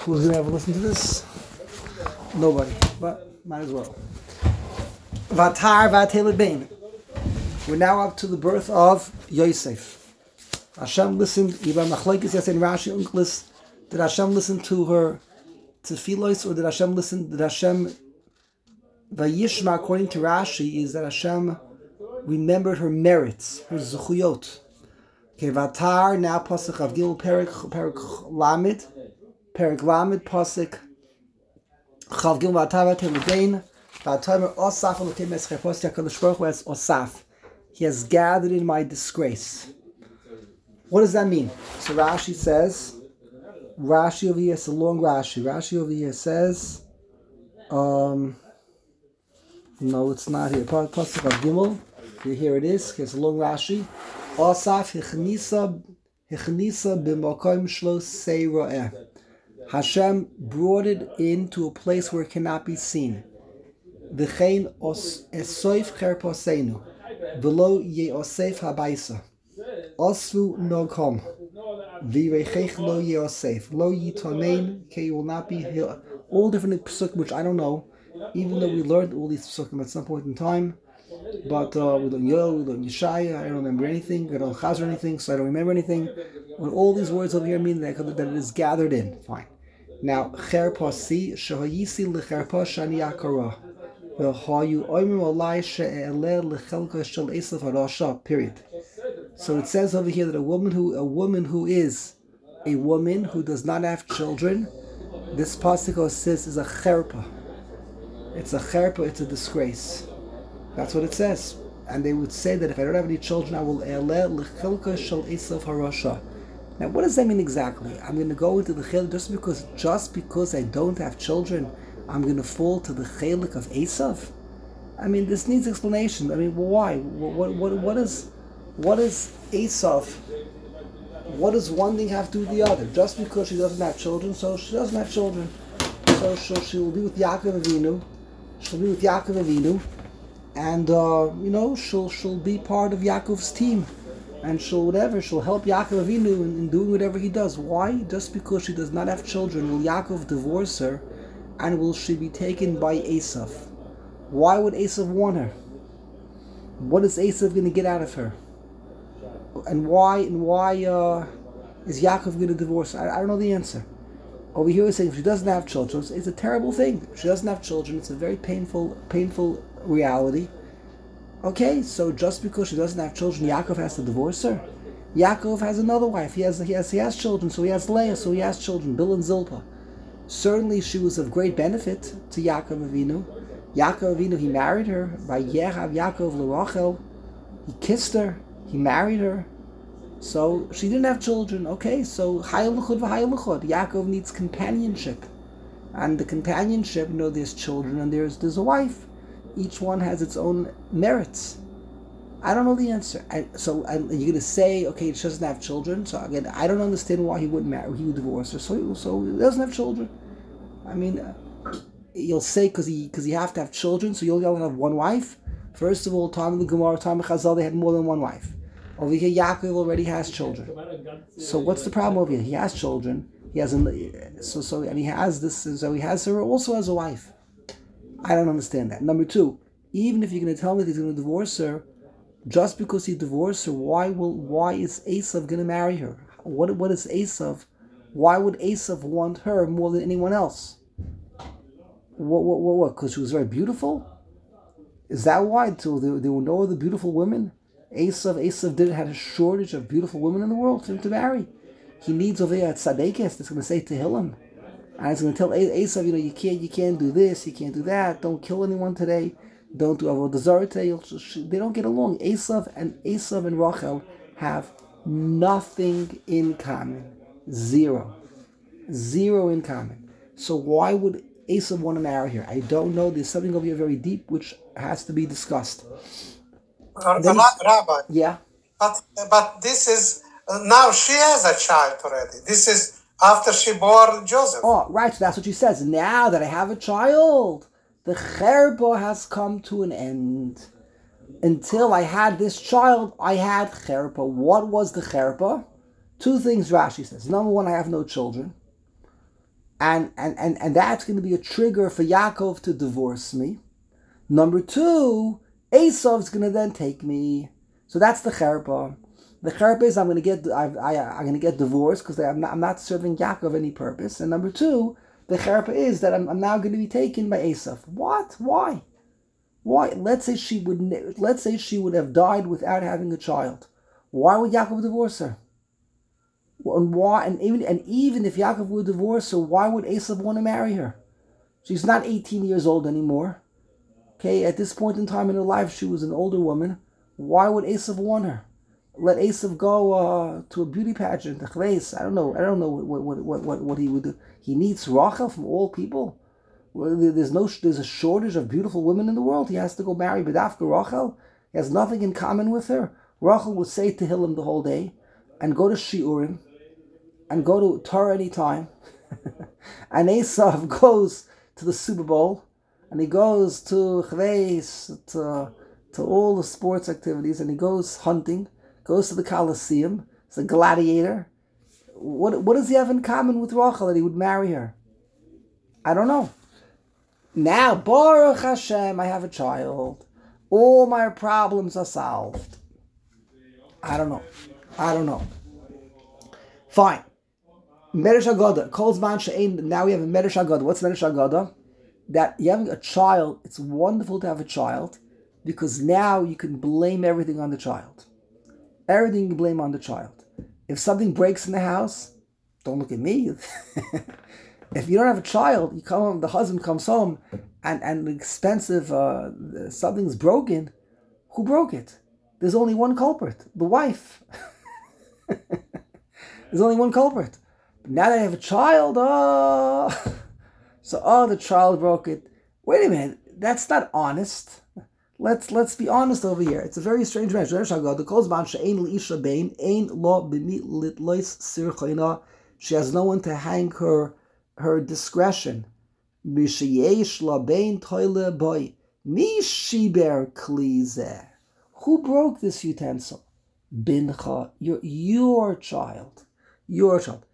Who's going to ever listen to this? Nobody, but might as well. Vatar Vateled Bain. We're now up to the birth of Yosef. Hashem listened, Ibn Machlekes Yasin Rashi Unklis, did Hashem listen to her tefillos, or did Hashem Vayishma, according to Rashi, is that Hashem remembered her merits, her zuchuyot. Okay, Vatar, now Pasuk of Gil, Perik Lamed, Pasuk, Chav Gil Vatar Vateled Bain, Vatar Osaf Elokim Eschei Posya HaKadosh Baruch Hu as Osaf. He has gathered in my disgrace. What does that mean? So Rashi says, Rashi over here, it's a long Rashi. Rashi over here says, no, it's not here. Pasuk of Gimel. Here it is. It's a long Rashi. Asaf hichnisa b'makom shlo seira'eh. Hashem brought it into a place where it cannot be seen. V'chein esoif cherposeinu v'lo yeosef habayisa. Osvu nokom v'reichech lo yeosef lo yitonein ke, you will not be healed. All different psukim which I don't know, even though we learned all these psukim at some point in time. But we learn Yoel, we learn Yeshaya, I don't remember anything, I don't chaz or anything, so I don't remember anything. When all these words over here mean that it is gathered in, fine. Now, cherpasi, shehayisi lecherpa shani yakara, v'hayu oimim olai she'eleh lechelka shel esav harasha, period. So it says over here that a woman who does not have children, this pasuk says is a cherpa. It's a cherpa, it's a disgrace. That's what it says. And they would say that if I don't have any children, I will eleh l'chilka shel esav harasha. Now, what does that mean exactly? I'm going to go into the chelik just because I don't have children, I'm going to fall to the chelik of Esav? I mean, this needs explanation. I mean, why? What is Esav? What does one thing have to do with the other? Just because she doesn't have children, so she doesn't have children. So she will be with Yaakov Avinu. She'll be with Yaakov Avinu. And, she'll be part of Yaakov's team. And she'll help Yaakov Avinu in doing whatever he does. Why? Just because she does not have children, will Yaakov divorce her, and will she be taken by Esav? Why would Esav want her? What is Esav going to get out of her? And why is Yaakov going to divorce her? I don't know the answer. Over here we're saying if she doesn't have children, it's a terrible thing. If she doesn't have children, it's a very painful reality. Okay, so just because she doesn't have children, Yaakov has to divorce her? Yaakov has another wife. He has children, so he has Leah, so he has children, Bill and Zilpah. Certainly she was of great benefit to Yaakov Avinu. Yaakov Avinu, he married her. By Yehav Yaakov LeRachel, he kissed her, he married her. So she didn't have children. Okay, so Hayaluchud v'Hayaluchud. Yaakov needs companionship. And the companionship, there's children and there's a wife. Each one has its own merits. I don't know the answer. So you're going to say, okay, she doesn't have children. So again, I don't understand why he wouldn't marry. He would divorce her. So he doesn't have children. I mean, you'll say because you have to have children, so you'll only have one wife. First of all, Talmud the Gemara, Talmud Chazal, they had more than one wife. Over here, Yaakov already has children. So what's the problem over here? He has children. He has and he has this. So he has her also as a wife. I don't understand that. Number two, even if you're going to tell me that he's going to divorce her, just because he divorced her, why is Esav going to marry her? What is Esav? Why would Esav want her more than anyone else? What? Because she was very beautiful? Is that why? So there were no other beautiful women? Esav didn't have a shortage of beautiful women in the world for him to marry. He needs over there at Tzadekes that's going to say Tehillim. And it's going to tell Esav, you can't do this, you can't do that, don't kill anyone today, don't do Avodah Zarah today. They don't get along. Esav and Rachel have nothing in common. Zero in common. So why would Esav want to marry her? I don't know. There's something over here very deep which has to be discussed. Rabbi. Yeah. But this is now she has a child already. This is after she bore Joseph. Oh, right. So that's what she says. Now that I have a child, the cherpa has come to an end. Until I had this child, I had cherpa. What was the cherpa? Two things Rashi says. Number one, I have no children. And that's going to be a trigger for Yaakov to divorce me. Number two, Esav's going to then take me. So that's the cherpa. The cherpa is I'm going to get divorced because I'm not serving Yaakov any purpose. And number two, the cherpa is that I'm now going to be taken by Esav. What? Why? Why? Let's say she would have died without having a child. Why would Yaakov divorce her? And why? And even if Yaakov would divorce her, why would Esav want to marry her? She's not 18 years old anymore. Okay, at this point in time in her life, she was an older woman. Why would Esav want her? Let Esav go to a beauty pageant. I don't know what he would do. He needs Rachel from all people. There's a shortage of beautiful women in the world. He has to go marry B'dafka Rachel. He has nothing in common with her. Rachel would say Tehillim the whole day, and go to Shiurim, and go to Torah anytime. And Esav goes to the Super Bowl, and he goes to Chveis, to all the sports activities, and he goes hunting, goes to the Colosseum. He's a gladiator. What does he have in common with Rachel that he would marry her? I don't know. Now, Baruch Hashem, I have a child. All my problems are solved. I don't know. Fine. Medrash Haggadah. Kol Zman She'ein. Now we have a Medrash Haggadah. What's Medrash Haggadah? That you're having a child, it's wonderful to have a child because now you can blame everything on the child. Everything you blame on the child. If something breaks in the house, don't look at me. If you don't have a child, you come home, the husband comes home and the expensive, something's broken. Who broke it? There's only one culprit, the wife. There's only one culprit. But now that I have a child, the child broke it. Wait a minute, that's not honest. Let's be honest over here. It's a very strange marriage. She has no one to hang her discretion. Who broke this utensil? Bincha, your child. Your child.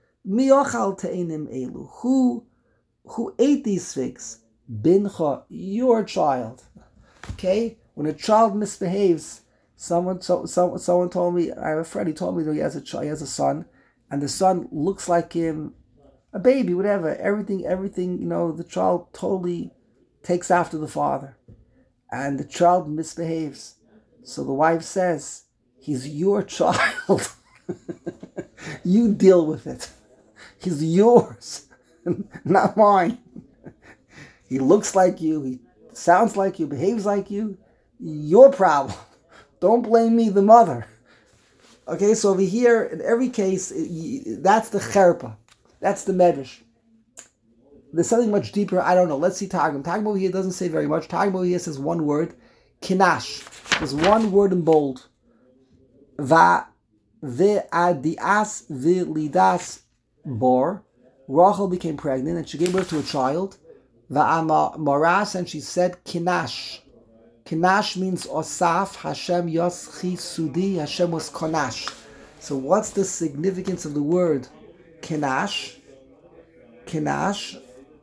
Who ate these figs? Bincha, your child. Okay? When a child misbehaves, someone told me, I have a friend, he told me that he has a son, and the son looks like him, a baby, whatever, everything, the child totally takes after the father. And the child misbehaves. So the wife says, he's your child. You deal with it. He's yours, not mine. He looks like you, he sounds like you, behaves like you. Your problem. Don't blame me, the mother. Okay, so over here, in every case, that's the cherpa. That's the medrash. There's something much deeper. I don't know. Let's see Targum. Targum over here doesn't say very much. Targum over here says one word. Kinash. There's one word in bold. Va ve'adias ve'lidas bor. Rachel became pregnant and she gave birth to a child. Va'amaras, and she said Kinash. Kinash means Osaf. Hashem yoschi sudi. Hashem was Konash. So what's the significance of the word Kinash? Kinash.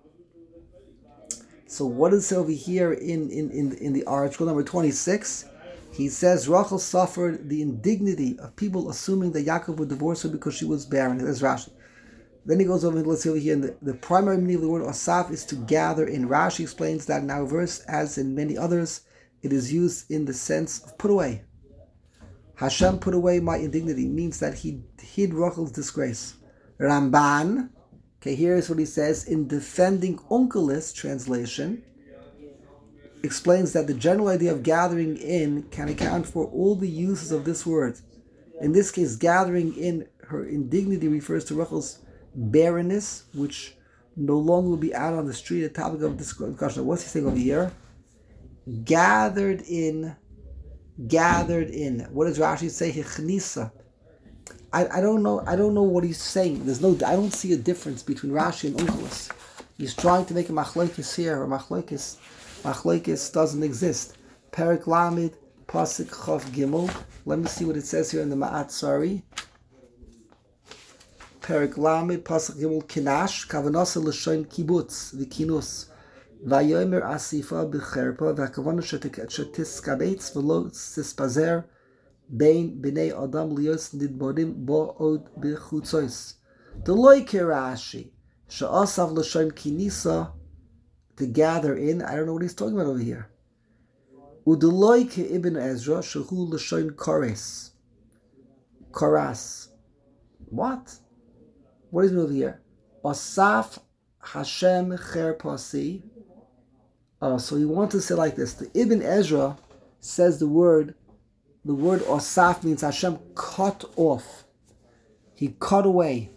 So what is over here in the article number 26? He says Rachel suffered the indignity of people assuming that Yaakov would divorce her because she was barren. That's Rashi. Then he goes over, let's see over here, the primary meaning of the word Asaf is to gather. In Rashi explains that in our verse, as in many others, it is used in the sense of put away. Hashem put away my indignity means that he hid Rachel's disgrace. Ramban, okay, here's what he says in defending Onkelos translation, explains that the general idea of gathering in can account for all the uses of this word. In this case, gathering in her indignity refers to Rachel's barrenness, which no longer will be out on the street, a topic of discussion. What's he saying over here? Gathered in. What does Rashi say? Hechnisa. I don't know what he's saying. I don't see a difference between Rashi and Onkelos. He's trying to make a machlokes here, or machlokes doesn't exist. Perek Lamed, Pasuk Chav Gimel. Let me see what it says here in the Ma'at Sari. Perik Lamed, Pasuk Gimel Kinash, Kavanasa L'Shon Kibbutz, V'Kinus, Vayomer Asifa B'Cherpa, V'Kavana Shetiskabetz, V'Lo Sispazer, Bein B'nei Adam Lios Nidborim Bo Od B'Chutzois. Deloy Kirashi, Sha'asav L'Shon Kinisa, to gather in. I don't know what he's talking about over here. Udeloy Ke Ibn Ezra, Shehu L'Shon Kores. Koras. What? What is it over here? Asaf Hashem Cher Pasi. So he wants to say like this. The Ibn Ezra says the word Asaf means Hashem cut off. He cut away.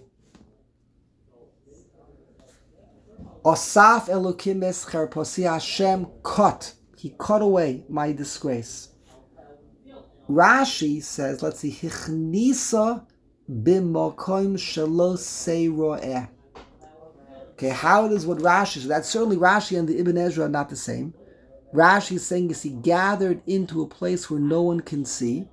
Asaf Elokim es Cher Pasi. Hashem cut. He cut away my disgrace. Rashi says, let's see, Hichnisa b'makom shelo seiroeh. Okay, how it is what Rashi, so that's certainly Rashi and the Ibn Ezra are not the same. Rashi is saying is he gathered into a place where no one can see,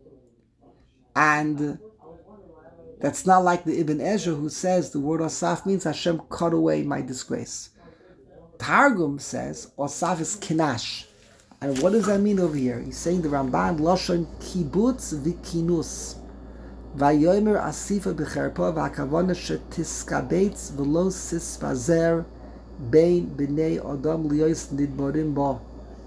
and that's not like the Ibn Ezra who says the word Asaf means Hashem cut away my disgrace. Targum says Asaf is kinash. And what does that mean over here? He's saying the Ramban, Lashon Kibbutz V'Kinus. Vayomer Asifa B'Cherpa V'Akavana Shetiskabetz V'Lo Sispazer Bein B'nei Adam Lios Nidborim Bo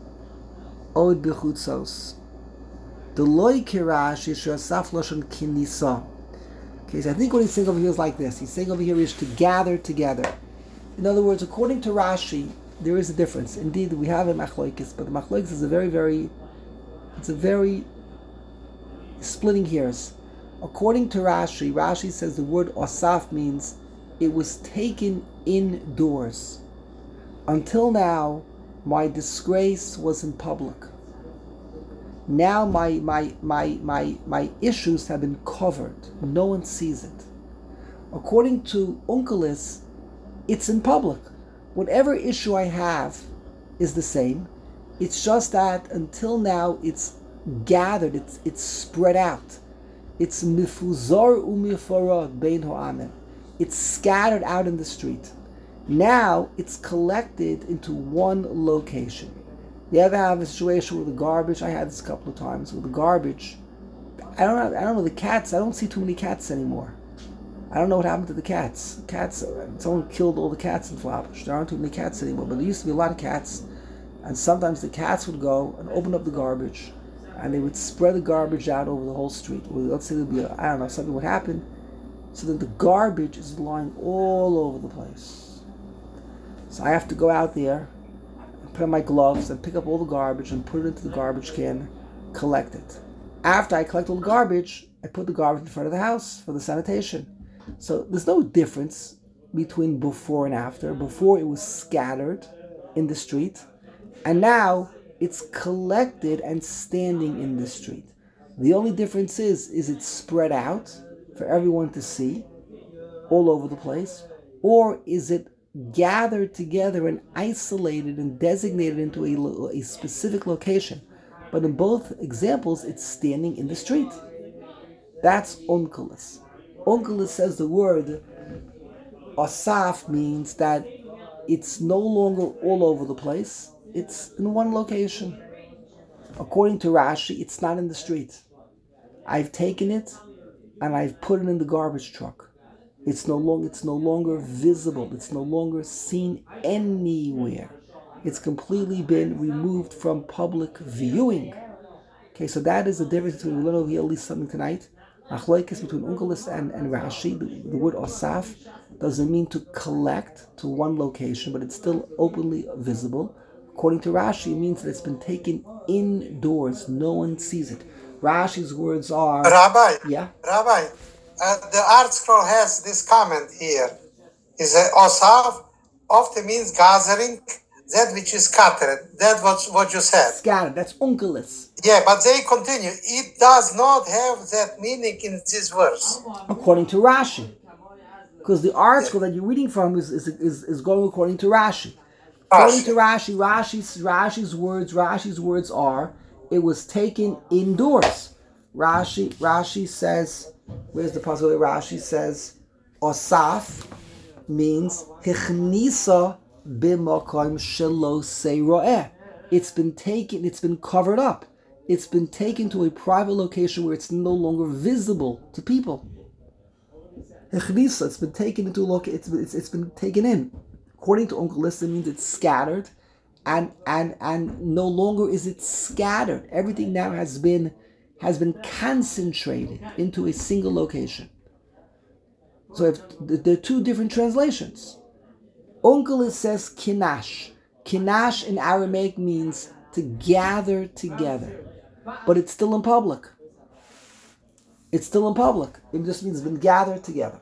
Od B'Chutzos. Deloy Kirash Yishasaf Lashon Kinisa. Okay, so I think what he's saying over here is like this. He's saying over here is to gather together. In other words, according to Rashi, there is a difference. Indeed, we have a machloikis, but the machloikis is it's a very splitting hairs. According to Rashi, Rashi says the word asaf means it was taken indoors. Until now, my disgrace was in public. Now my issues have been covered. No one sees it. According to Onkelos, it's in public. Whatever issue I have is the same. It's just that until now it's gathered, it's spread out. It's mifuzar u'mifarad bein ha'amim. It's scattered out in the street. Now it's collected into one location. You ever have a situation with the garbage? I had this a couple of times with the garbage. I don't know the cats. I don't see too many cats anymore. I don't know what happened to the cats. Someone killed all the cats in Flatbush. There aren't too many cats anymore, but there used to be a lot of cats. And sometimes the cats would go and open up the garbage, and they would spread the garbage out over the whole street. Well, let's say there'd be, something would happen. So then the garbage is lying all over the place. So I have to go out there, and put on my gloves, and pick up all the garbage, and put it into the garbage can, collect it. After I collect all the garbage, I put the garbage in front of the house for the sanitation. So there's no difference between before and after. Before it was scattered in the street, and now it's collected and standing in the street. The only difference is it's spread out for everyone to see all over the place, or is it gathered together and isolated and designated into a specific location. But in both examples, it's standing in the street. That's Onkelos. Onkelos says the word asaf means that it's no longer all over the place. It's in one location. According to Rashi, it's not in the street. I've taken it and I've put it in the garbage truck. It's no longer visible. It's no longer seen anywhere. It's completely been removed from public viewing. Okay, so that is the difference between, we learn over here at least something tonight. Achloikis between Onkelos and Rashi. The word asaf doesn't mean to collect to one location, but it's still openly visible. According to Rashi, it means that it's been taken indoors. No one sees it. Rashi's words are... Rabbi, yeah? Rabbi, the Art Scroll has this comment here. Is asaf often means gathering that which is scattered. That's what you said. Scattered, that's Onkelos. Yeah, but they continue. It does not have that meaning in this verse. According to Rashi. Because the article that you're reading from is going according to Rashi. According to Rashi, Rashi's words are, it was taken indoors. Rashi says, where's the puzzle? Rashi says, Osaf means Hichnisa b'makom shelo seira'eh. It's been taken, it's been covered up. It's been taken to a private location where it's no longer visible to people. Hichnisa, it's been taken into it's been taken in. According to Uncle List, it means it's scattered, and no longer is it scattered. Everything now has been concentrated into a single location. So there are two different translations. Uncle List says kinash. Kinash in Aramaic means to gather together, but it's still in public. It's still in public. It just means it's been gathered together.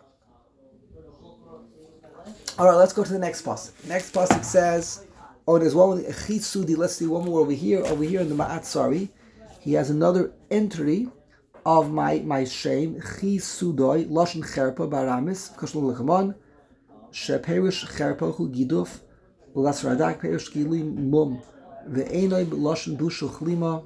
All right, let's go to the next pasuk. Next pasuk says, there's one with Echitsudi. Let's see one more over here. Over here in the Ma'atzari, he has another entry of my shame. Chitsudoi lashon cherpa baramis kashlum lechaman sheperish cherpa hu giduf ulas radak perish gilim mum ve'enoi lashon bushu chlima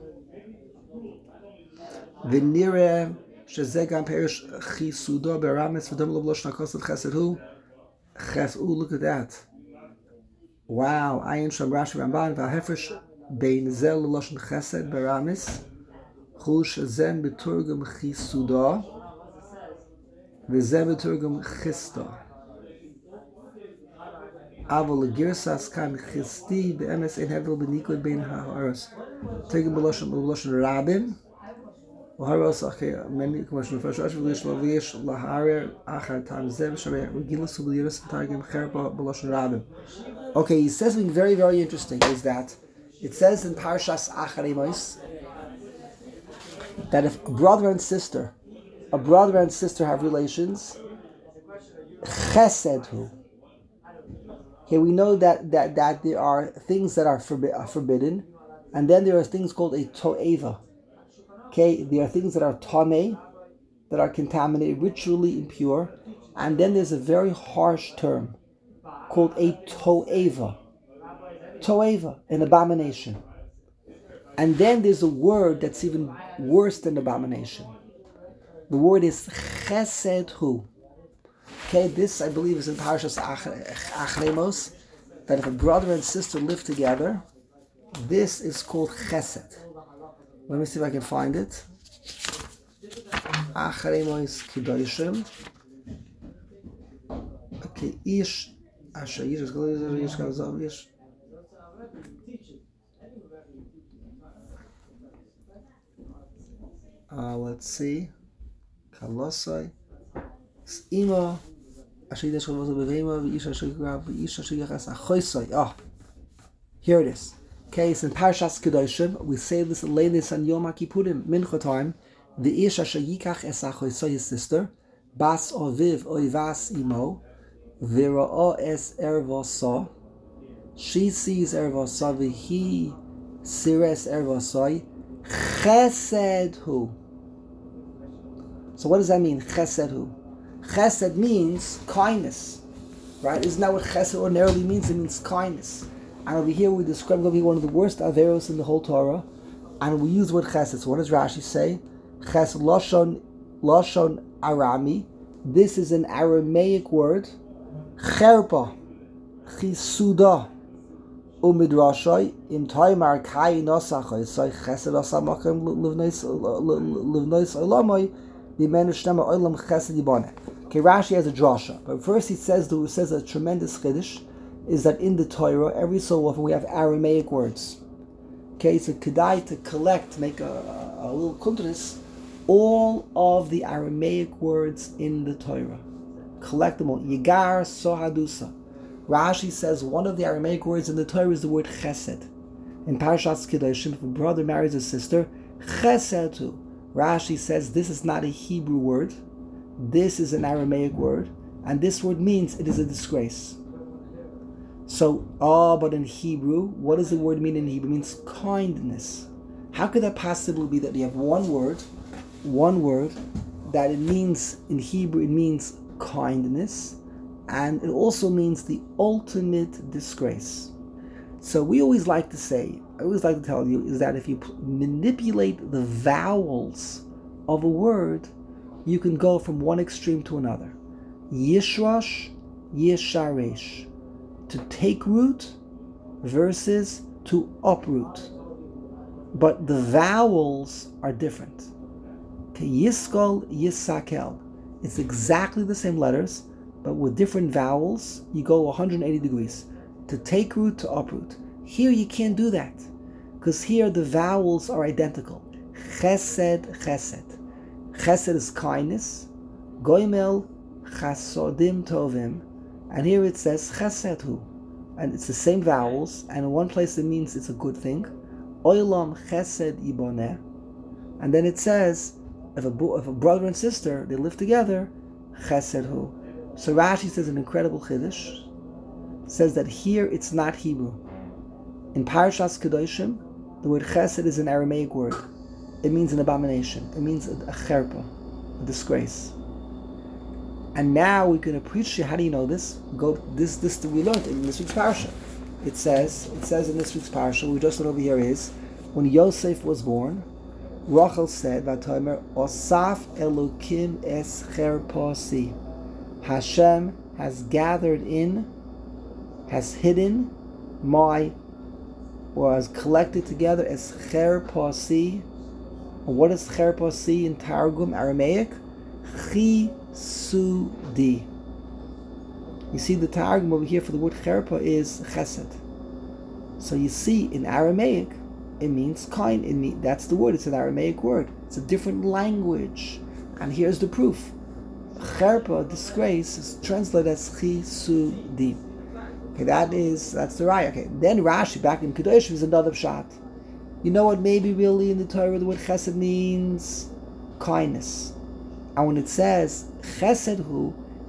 ve'nire shezegam perish chitsudo baramis v'dom lo lashon hakosat chesed hu ches. Look at that! Wow, Ayin Sham Rashi Ramban v'hafresh bein zel lashon chesed baramis. Zem beturgum chisuda, v'zem beturgum chista. Avol girsas kan chisti be'emes ein hevel b'nikod bein ha'aros. Turgum b'lashon rabim. V'haros achei many commercial first Rashi v'lish laharer achar tam zem shabei regilus u'b'liris v'targum cherpa b'lashon rabim. Okay, he says something very, very interesting. Is that it says in Parshas Acharei Mos that if a brother and sister have relations, chesed hu. Okay, we know that there are things that are forbidden, and then there are things called a to'eva. Okay, there are things that are tameh, that are contaminated, ritually impure, and then there's a very harsh term called a to'eva. To'eva, an abomination. And then there's a word that's even worse than abomination. The word is chesed hu. Okay, this I believe is in Parshas Acharei Mos, that if a brother and sister live together, this is called chesed. Let me see if I can find it. Acharei Mos Kedoshim. Okay, ish asher ish. Let's see. Kalosai. Ima. Here it is. Okay, it's in Parshas Kedoshim. We say this in Leinis and Yom HaKippurim, Mincha time. The ish asher yikach es achoisai, his sister, bas oviv oivas imo, vira'o es ervasa. She sees ervasa, v'hi sires ervasai. Chesed hu. So what does that mean? Chesed hu. Chesed means kindness, right? Isn't that what chesed ordinarily means? It means kindness. And over here we describe going to be one of the worst averos in the whole Torah, and we use the word chesed. So what does Rashi say? Chesed lashon arami. This is an Aramaic word. Cherpa, chisuda. Umidrashay im taimar kai nosachai say chesed asamakim livnois olamai b'menu shtema olam chesed yibane. Okay, Rashi has a drasha, but first he says a tremendous chiddush is that in the Torah every so often we have Aramaic words. Okay, so kedai to collect, make a little kuntris, all of the Aramaic words in the Torah. Collect them all. Yigar sohadusa. Rashi says one of the Aramaic words in the Torah is the word chesed. In Parshas Kedoshim, if a brother marries a sister, chesed hu. Rashi says this is not a Hebrew word. This is an Aramaic word. And this word means it is a disgrace. So, but in Hebrew, what does the word mean in Hebrew? It means kindness. How could that possibly be that we have one word that it means, in Hebrew, it means kindness, and it also means the ultimate disgrace. So I always like to tell you, is that if you manipulate the vowels of a word, you can go from one extreme to another. Yishrosh, Yisharesh. To take root versus to uproot. But the vowels are different. Yiskol, Yisakel. It's exactly the same letters, but with different vowels, you go 180 degrees. To take root, to uproot. Here you can't do that, because here the vowels are identical. Chesed, Chesed. Chesed is kindness. Goimel, Chasodim Tovim. And here it says Chesed Hu. And it's the same vowels, and in one place it means it's a good thing. Oilam Chesed Yiboneh. And then it says, if a brother and sister, they live together, Chesed Hu. So Rashi says an incredible Chiddush. Says that here it's not Hebrew. In Parashas Kedoshim, the word Chesed is an Aramaic word. It means an abomination. It means a cherpa, a disgrace. And now we're going to preach you. How do you know this? This we learned in this week's parasha. It says in this week's parasha, we just learned over here is, when Yosef was born, Rachel said, "Vatomer Osaf Elokim es cherpasi." Hashem has gathered in, has hidden my, or has collected together as cherpasi. What is cherpasi in Targum, Aramaic? Chisudi. You see the Targum over here for the word cherpa is chesed. So you see in Aramaic, it means kind. That's the word. It's an Aramaic word. It's a different language. And here's the proof. Cherpa, disgrace, is translated as chisudi. Okay, that's the raya. Okay, then Rashi back in Kedoshim is another pshat. You know what? Maybe really in the Torah the word chesed means kindness, and when it says chesed hu,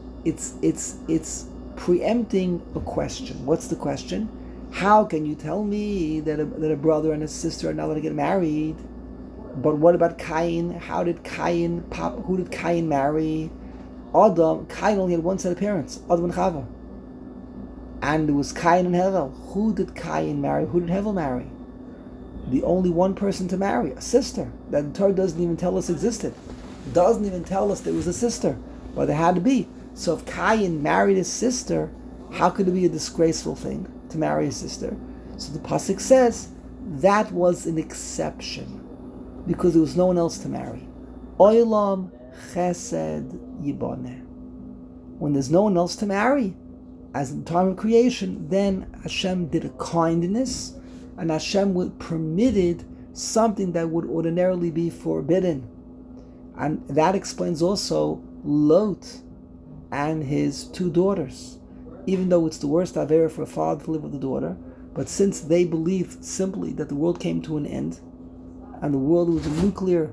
it's preempting a question. What's the question? How can you tell me that a brother and a sister are not going to get married? But what about Cain? Who did Cain marry? Adam. Cain only had one set of parents, Adam and Chava. And there was Cain and Hevel. Who did Cain marry? Who did Hevel marry? The only one person to marry, a sister, that the Torah doesn't even tell us existed. It doesn't even tell us there was a sister, but there had to be. So if Cain married his sister, how could it be a disgraceful thing to marry his sister? So the pasuk says that was an exception, because there was no one else to marry. Oilam chesed yiboneh. When there's no one else to marry, as in the time of creation, then Hashem did a kindness, and Hashem permitted something that would ordinarily be forbidden. And that explains also Lot and his two daughters. Even though it's the worst avera for a father to live with a daughter, but since they believed simply that the world came to an end, and the world was a nuclear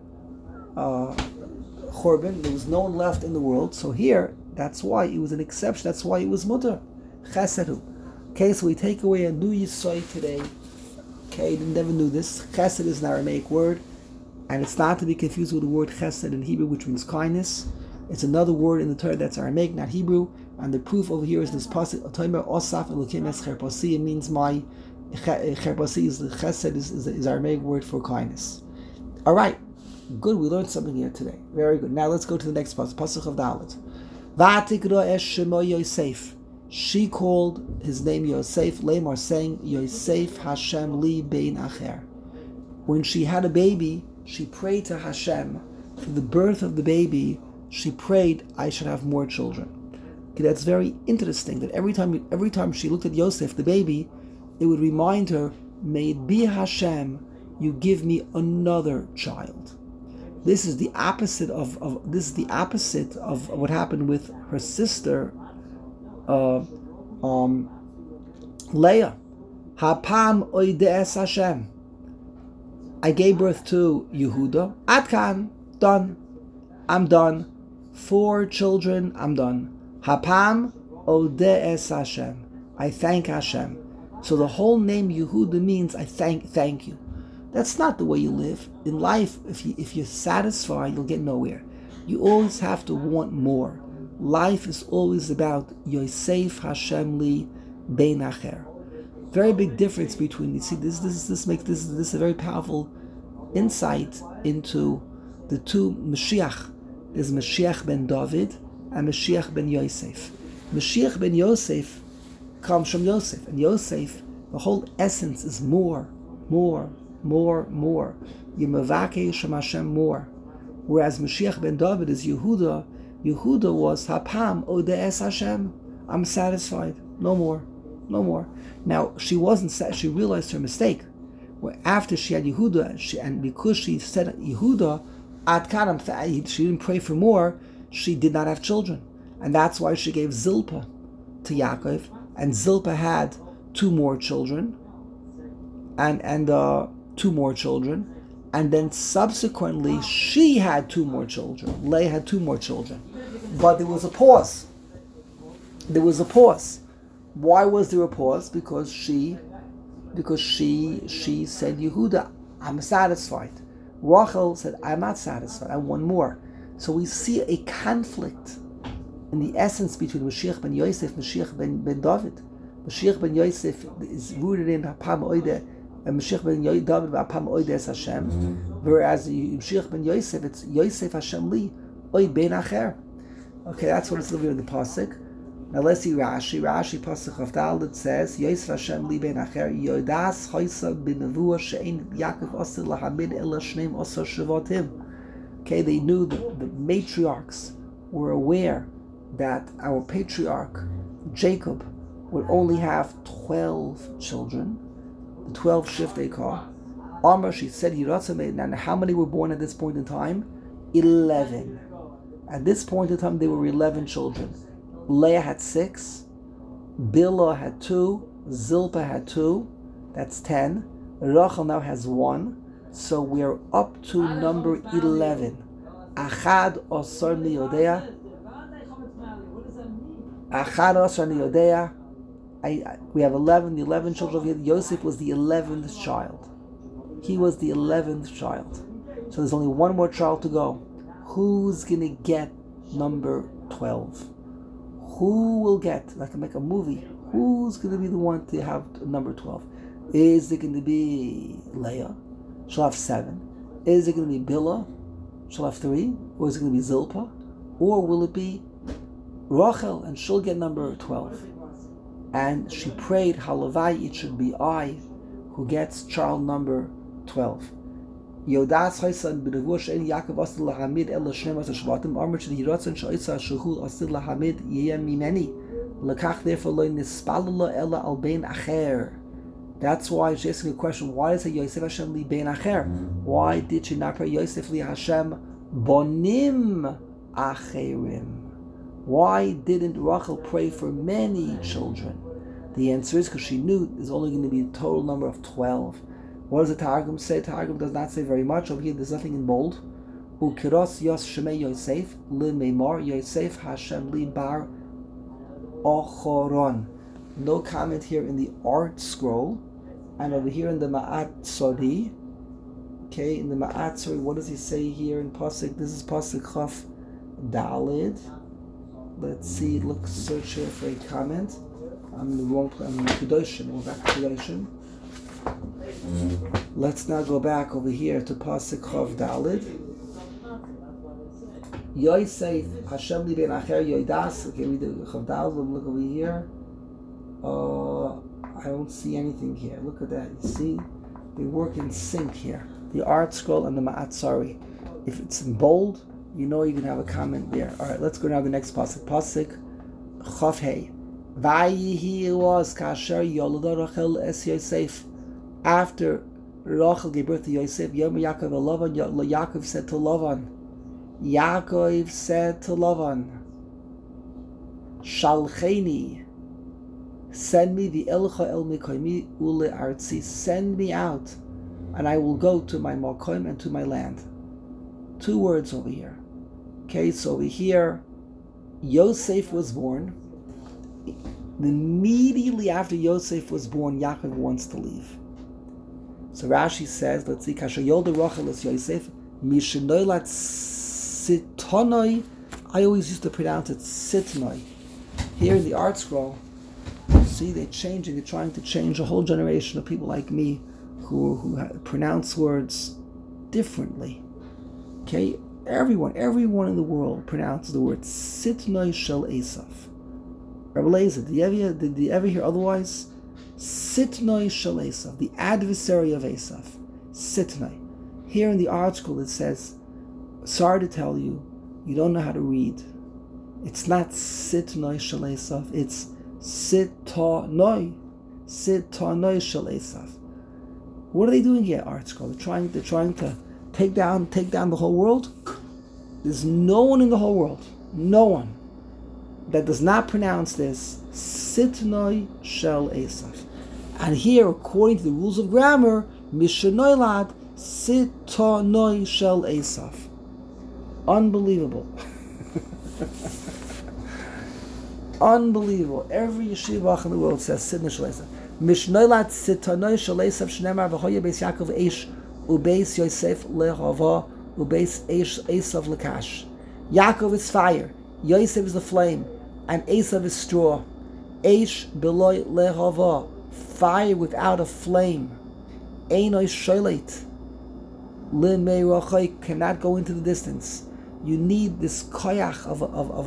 churban, there was no one left in the world, so here, that's why it was an exception, that's why it was mutter. Chesed. Okay, so we take away a new yisoy today. Okay, you never knew this. Chesed is an Aramaic word, and it's not to be confused with the word chesed in Hebrew, which means kindness. It's another word in the Torah that's Aramaic, not Hebrew. And the proof over here is this pasuk. Otomer osaf elokim es cherpasi. It means my cherpasi is the chesed is Aramaic word for kindness. All right, good. We learned something here today. Very good. Now let's go to the next pasuk. Pasuk of Dalet. Va'tikra es shemo Yosef. She called his name Yosef, Lamar, saying, Yosef Hashem li bein acher. When she had a baby, she prayed to Hashem. For the birth of the baby, she prayed, I should have more children. Okay, that's very interesting, that every time she looked at Yosef, the baby, it would remind her, may it be Hashem, you give me another child. This is the opposite of what happened with her sister, Leah. Hapam oidees Hashem. I gave birth to Yehuda. Atkan, done. I'm done. 4 children, I'm done. Hapam oidees Hashem. I thank Hashem. So the whole name Yehuda means I thank you. That's not the way you live. In life, if you're satisfied, you'll get nowhere. You always have to want more. Life is always about Yosef Hashem li bein acher. Very big difference between, you see, this makes this a very powerful insight into the two Mashiach. There's Mashiach ben David and Mashiach ben Yosef. Mashiach ben Yosef comes from Yosef, and Yosef, the whole essence is more. Yemavake Shem Hashem more. Whereas Mashiach ben David is Yehuda. Yehuda was Hapam Odees Hashem. I'm satisfied. No more. Now she wasn't. She realized her mistake. Where after she had Yehuda, and because she said Yehuda, she didn't pray for more. She did not have children, and that's why she gave Zilpah to Yaakov, and Zilpah had two more children, and then subsequently she had two more children. Leah had two more children, but there was a pause. Why was there a pause? Because she said, Yehuda, I'm satisfied. Rachel said, I'm not satisfied. I want more. So we see a conflict in the essence between Mashiach ben Yosef and Mashiach ben David. Mashiach ben Yosef is rooted in Hapam Oide, and Mashiach ben David Hapam Oide es Hashem. Whereas Mashiach ben Yosef, it's Yosef Hashem Li, Oid ben Acher. Okay, that's what it's living in the pasuk. Now let's see Rashi. Pasuk of Dalet says, Yosef Hashem Li ben Acher, Yodas Choysa bin Nevuah she'ein Yaakov osir lahamid ela shneim osir shavatim. Okay, they knew that the matriarchs were aware that our patriarch Jacob would only have 12 children, the 12 Shiftei Kah. Amar, she said, and how many were born at this point in time? 11. At this point in time, there were 11 children. Leah had 6, Bilhah had 2, Zilpah had 2, that's 10. Rachel now has 1, so we are up to number 11. Achad osar ni yodea. We have 11, the 11 children. Yosef was the 11th child. He was the 11th child. So there's only one more child to go. Who's going to get number 12? Who will get, like I make a movie, who's going to be the one to have number 12? Is it going to be Leah? She'll have 7. Is it going to be Bilhah? She'll have 3. Or is it going to be Zilpah? Or will it be Rachel, and she'll get number 12? And she prayed, Halavai, it should be I who gets child number 12. Yodas Chaysan b'nevuah she'en Yaakov asir lahamid ela shneim asir shvatim amar shehiratzon she'oisa shehu asir lahamid yeh mimeni lekach therefore lo nispalala ela al bein acher. That's why she's asking a question. Why does it Yosef Hashem li bein acher? Why did she not pray Yosef li Hashem bonim acherim? Why didn't Rachel pray for many children? The answer is because she knew there's only going to be a total number of 12. What does the Targum say? Targum does not say very much. Over here, there's nothing in bold. Ukiros yos shemei Yosef li meimar Yosef Hashem li bar ochoron. No comment here in the art scroll, and over here in the Ma'at Sodi. Okay, in the Ma'at Sodi, what does he say here in Pasuk? This is Pasuk Chaf Dalid. Let's see. Look, search here for a comment. I'm in the wrong place. I'm in Kedoshim. We're back to Kedoshim. Let's now go back over here to Pasuk Chav Dalid. Yosef Hashem li ben acher yodas. Okay, we do Chav Dalid. Look over here. I don't see anything here. Look at that. You see, they work in sync here. The art scroll and the Ma'atzari. If it's in bold, you know you can have a comment there. All right, let's go now to the next pasuk. Pasuk Chav Hey. Vayihi was kasher yolada Rachel es Yosef. After Rachel gave birth to Yosef, Yom Yaakov Lavan, Yaakov said to Lavan, Shalcheni, send me the Elcha El Mekoimi Ule Artzi, send me out, and I will go to my Makoim and to my land. 2 words over here. Okay, so over here, Yosef was born. Immediately after Yosef was born, Yaakov wants to leave. So Rashi says, let's see, Kasher Yolda Rachel es Yosef, Mishenoilat Sitonoi. I always used to pronounce it Sitnoi. Here in the art scroll, see, they're trying to change a whole generation of people like me who pronounce words differently. Okay, Everyone in the world pronounces the word Sitnoi Shel Esav. Rabbi Lezer, did you ever hear otherwise? Sitnoi Shel Esav, the adversary of Esav. Sitnoi. Here in the article it says, sorry to tell you, you don't know how to read. It's not Sitnoi Shel Esav, it's Sitanoi. Sitanoi Shel Esav. What are they doing here, article? They're trying to take down the whole world. There's no one in the whole world, no one, that does not pronounce this Sitnoi Shel Esav. And here, according to the rules of grammar, Mishanoilad Sitanoi Shel Esav. Unbelievable. Unbelievable. Every yeshiva in the world says Sitnoi Shel Esav. Mishanoilad Sitanoi Shel Esav Shnemar v'hoya beis Yaakov eish ubeis Yosef lehava ubeis Esav lekash. Yaakov is fire, Yosef is the flame, and Esav is straw. Eish beloy lehava, fire without a flame. Einoi sholet limei cannot go into the distance. You need this koyach of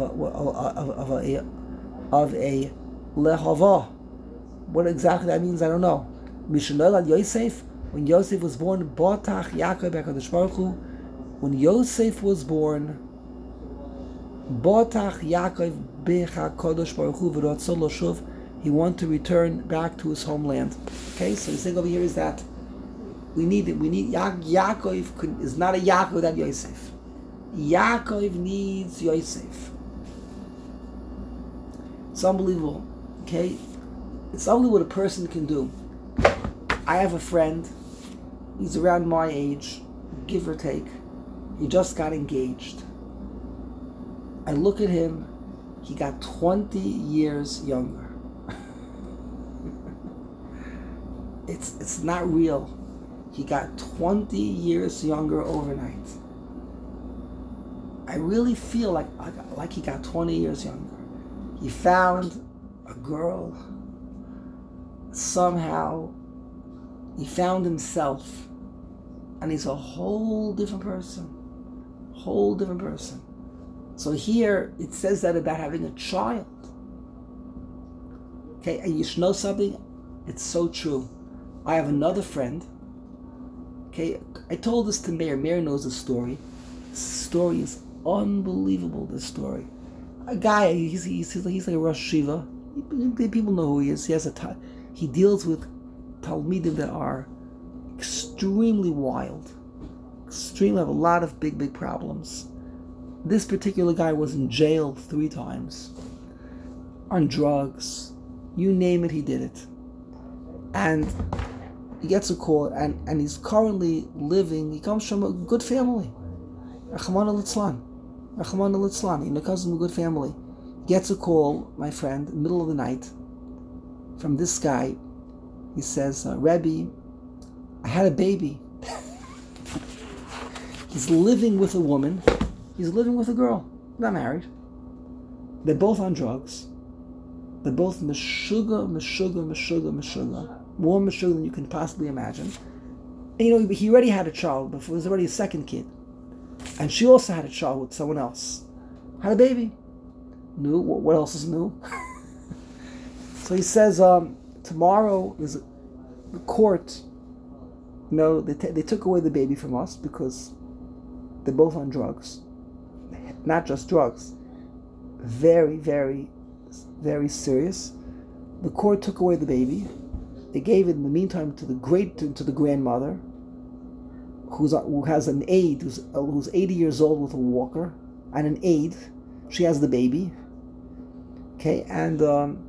a lehava. What exactly that means, I don't know. Mishnolad Yosef, when Yosef was born, Botach Yaakov HaKadosh Baruch Hu, when Yosef was born, Botach Yaakov HaKadosh Baruch Hu v'rotzon lo shuv, he wanted to return back to his homeland. Okay, so the thing over here is that we need Yaakov is not a Yaakov without Yosef. Yaakov needs Yosef. It's unbelievable. Okay, it's unbelievable what a person can do. I have a friend. He's around my age, give or take. He just got engaged. I look at him. He got 20 years younger. It's not real. He got 20 years younger overnight. I really feel like he got 20 years younger. He found a girl. Somehow, he found himself. And he's a whole different person. So here, it says that about having a child. Okay, and you should know something? It's so true. I have another friend. Okay, I told this to Meir. Meir knows the story. The story is unbelievable, this story. A guy, he's like a Rosh Shiva. People know who he is. He deals with Talmidim that are extremely wild. Extremely, have a lot of big problems. This particular guy was in jail 3 times. On drugs. You name it, he did it. And he gets a call, and he's currently living, he comes from a good family. Rachmana litzlan. He comes from a good family. He gets a call, my friend, in the middle of the night, from this guy. He says, Rebbe, I had a baby. He's living with a woman. He's living with a girl. Not married. They're both on drugs. They're both meshuga. More meshuga than you can possibly imagine. And, he already had a child before. There was already a second kid. And she also had a child with someone else. Had a baby. New. What else is new? So he says, tomorrow is the court. They took away the baby from us because they're both on drugs. Not just drugs. Very, very, very serious. The court took away the baby. They gave it in the meantime to the grandmother, who has an aide, who's 80 years old with a walker, and an aide. She has the baby. Okay, and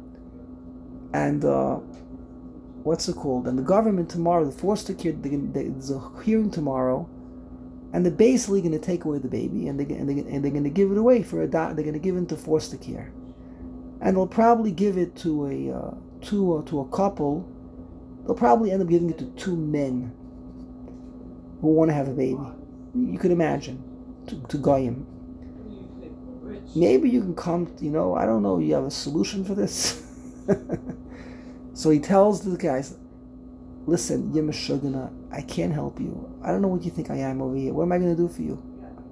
what's it called? And the government tomorrow, the foster kid, there's a hearing tomorrow, and they're basically going to take away the baby, and they're going to give it away they're going to give it to foster care, and they'll probably give it to a couple. They'll probably end up giving it to 2 men who want to have a baby. You could imagine, to Goyim. Maybe you can come, I don't know, you have a solution for this? So he tells the guys, listen, Yemeshugana, I can't help you. I don't know what you think I am over here. What am I going to do for you?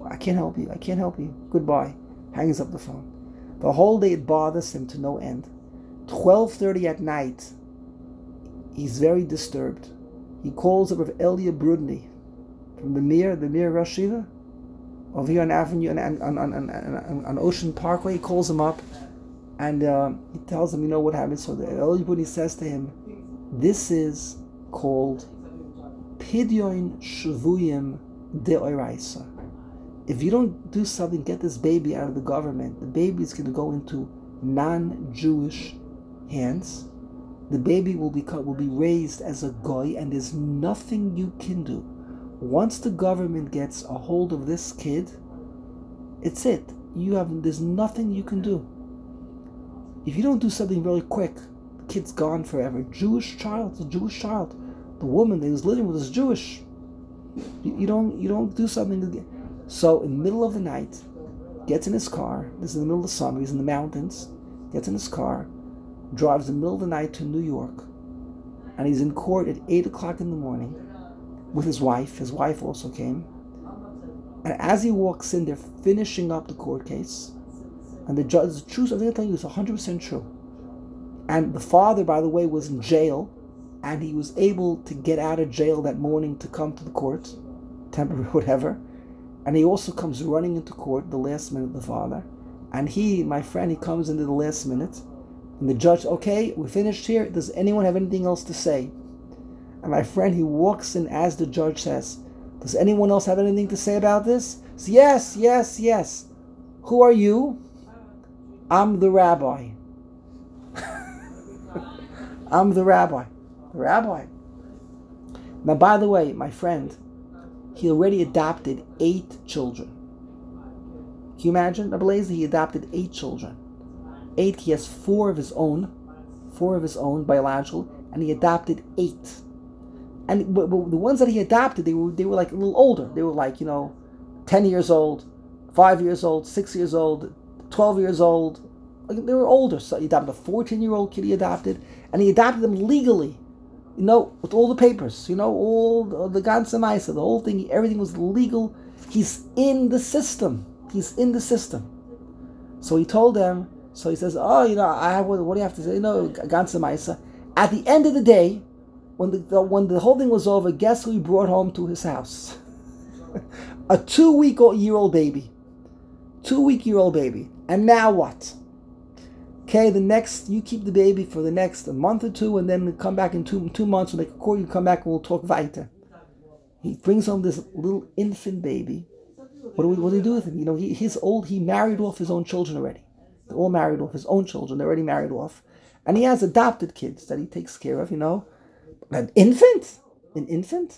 I can't help you. I can't help you. Goodbye. Hangs up the phone. The whole day it bothers him to no end. 12:30 at night, he's very disturbed. He calls up of Elia Brudny from the Mir Rosh Yeshiva, over here on Avenue on Ocean Parkway. He calls him up and he tells him, you know what happened. So the Elia Brudny says to him, this is called Pidyon Shavuyim De'oraisa. If you don't do something, get this baby out of the government, the baby is going to go into non-Jewish hands. The baby will be raised as a goy, and there's nothing you can do. Once the government gets a hold of this kid, it's it. There's nothing you can do. If you don't do something really quick, the kid's gone forever. Jewish child, it's a Jewish child. The woman that he was living with is Jewish. You don't do something. So in the middle of the night, gets in his car. This is in the middle of the summer. He's in the mountains. Gets in his car, drives in the middle of the night to New York, and he's in court at 8 o'clock in the morning with his wife. His wife also came. And as he walks in, they're finishing up the court case. And the judge, the truth, I'm going to tell you, is 100% true. And the father, by the way, was in jail, and he was able to get out of jail that morning to come to the court, temporary, whatever. And he also comes running into court the last minute, the father. And my friend, he comes into the last minute. And the judge, okay, we're finished here. Does anyone have anything else to say? And my friend, he walks in as the judge says, does anyone else have anything to say about this? He says, yes. Who are you? I'm the rabbi. I'm the rabbi. The rabbi. Now, by the way, my friend, he already adopted 8 children. Can you imagine? Ablaze, he adopted 8 children. 8, he has 4 of his own biological, and he adopted 8. And but the ones that he adopted, they were like a little older. They were like, 10 years old, 5 years old, 6 years old, 12 years old. Like, they were older. So he adopted a 14-year-old kid he adopted, and he adopted them legally. With all the papers, all the Ganze Meise, the whole thing, everything was legal. He's in the system. So he told them, so he says, what do you have to say? Ganze Meise. At the end of the day, when the whole thing was over, guess who he brought home to his house? A 2-week-old baby. 2-week-old baby. And now what? Okay, you keep the baby for the next month or 2, and then come back in 2 months when they call you, come back and we'll talk weiter. He brings home this little infant baby. What do we do with him? He's old. He married off his own children already. They're all married off his own children. They're already married off. And he has adopted kids that he takes care of, An infant?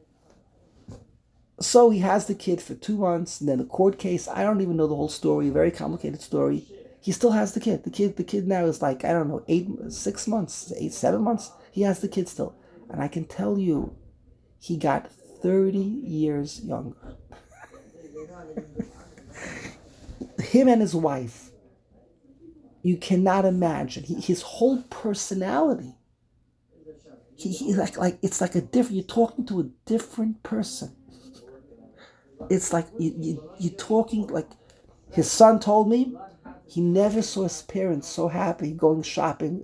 So he has the kid for 2 months, and then the court case. I don't even know the whole story. Very complicated story. He still has the kid. The kid now is like, 7 months. He has the kid still. And I can tell you, he got 30 years younger. Him and his wife, you cannot imagine. His whole personality. He like it's like a different. You're talking to a different person. It's like you're talking like. His son told me he never saw his parents so happy going shopping.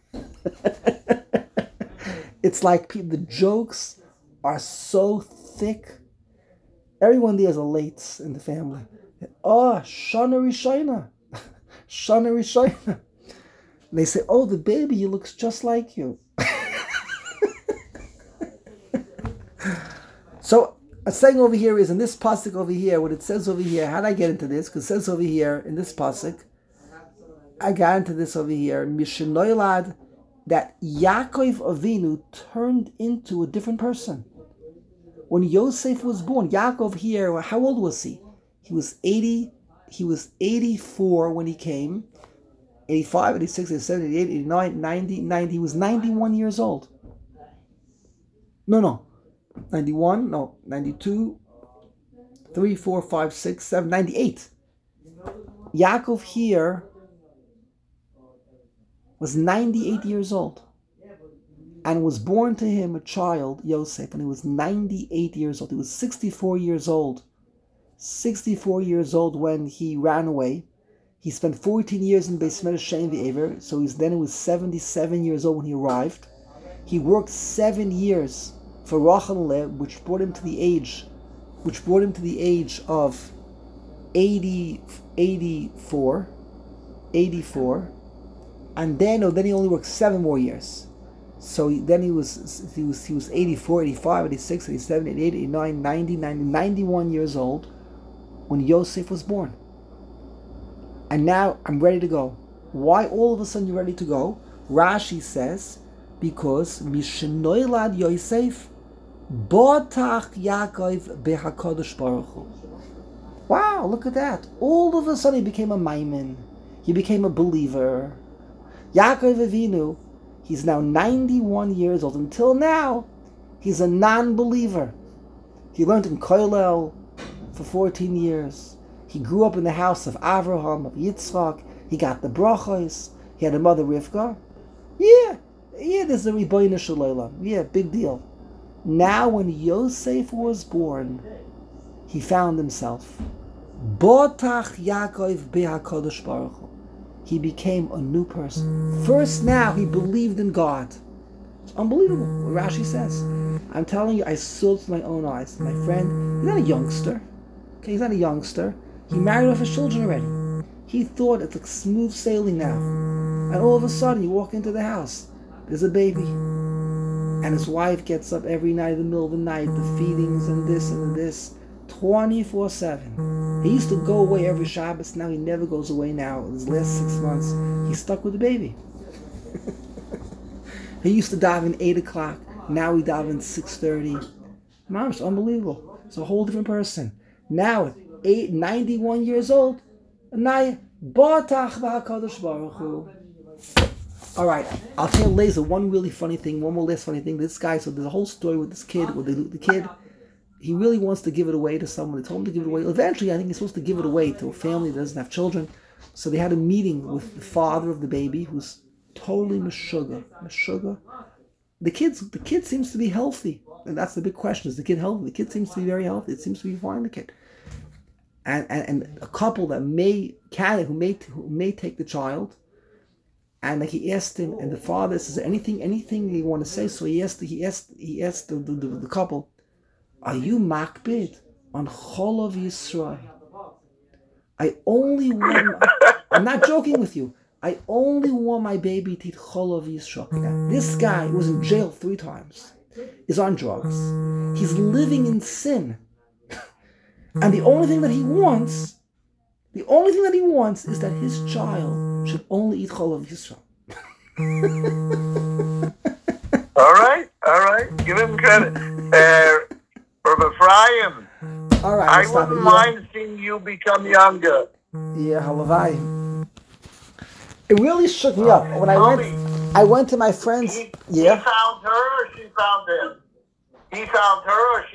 It's like the jokes are so thick. Everyone there is a lates in the family. Shana Rishona. Shana Rishona. They say, the baby, he looks just like you. So, a saying over here is, in this pasuk over here, what it says over here, how did I get into this? Because it says over here, in this pasuk, I got into this over here, Mishenoilad, that Yaakov Avinu turned into a different person. When Yosef was born, Yaakov here, how old was he? He was 84 when he came, 85, 86, 87, 88, 89, 90, he was 91 years old. No. 91, no, 92, 3, 4, 5, 6, 7, 98. Yaakov here was 98 years old and was born to him a child, Yosef, and he was 98 years old. He was 64 years old. 64 years old when he ran away. He spent 14 years in Beis Medrash Shein V'Ever, so he was 77 years old when he arrived. He worked 7 years for Rachel and Leah, which brought him to the age of 84, and then he only worked 7 more years. So then he was 84, 85, 86, 87, 88, 89, 90, 91 years old when Yosef was born. And now I'm ready to go. Why all of a sudden you're ready to go? Rashi says, because Mishenoilad Yosef Botach Yaakov BeHakadosh Baruch Hu. Wow, look at that. All of a sudden he became a Maimin. He became a believer. Yaakov Avinu, he's now 91 years old. Until now, he's a non-believer. He learned in Koilel for 14 years. He grew up in the house of Avraham, of Yitzchak. He got the brachos. He had a mother, Rivka. Yeah, there's a Ribono Shel Olam. Yeah, big deal. Now when Yosef was born, he found himself. Botach Yaakov BeHakadosh Baruch Hu. He became a new person. First now he believed in God. It's unbelievable what Rashi says. I'm telling you, I saw it with my own eyes. My friend, he's not a youngster. Okay, he's not a youngster. He married off his children already. He thought it's like smooth sailing now. And all of a sudden you walk into the house. There's a baby. And his wife gets up every night in the middle of the night, the feedings and this and this, 24/7. He used to go away every Shabbos. Now he never goes away now. His last 6 months, he's stuck with the baby. He used to daven 8 o'clock. Now he davens 6:30. Mom, it's unbelievable. It's a whole different person. Now at 91 years old, Anaya, Botach B'Hakadosh Baruch Hu. All right, I'll tell you later one really funny thing, one more last funny thing. This guy, so there's a whole story with this kid, with the kid. He really wants to give it away to someone. They told him to give it away. Eventually, I think he's supposed to give it away to a family that doesn't have children. So they had a meeting with the father of the baby, who's totally meshuggah. The kid seems to be healthy, and that's the big question: is the kid healthy? The kid seems to be very healthy. It seems to be fine. The kid, and a couple that may take the child. And like he asked him, and the father says, anything you want to say? So he asked the couple, are you makbid on Cholov Yisrael? I'm not joking with you. I only want my baby to eat Cholov Yisrael. Now, this guy was in jail 3 times, is on drugs. He's living in sin. And the only thing that he wants is that his child should only eat Cholov Yisrael. All right. Give him credit. Rabbi Ephraim, All right, I wouldn't mind seeing you become younger. Yeah, halavai. It really shook me up when I went to my friends. He found her or she found him? He found her or she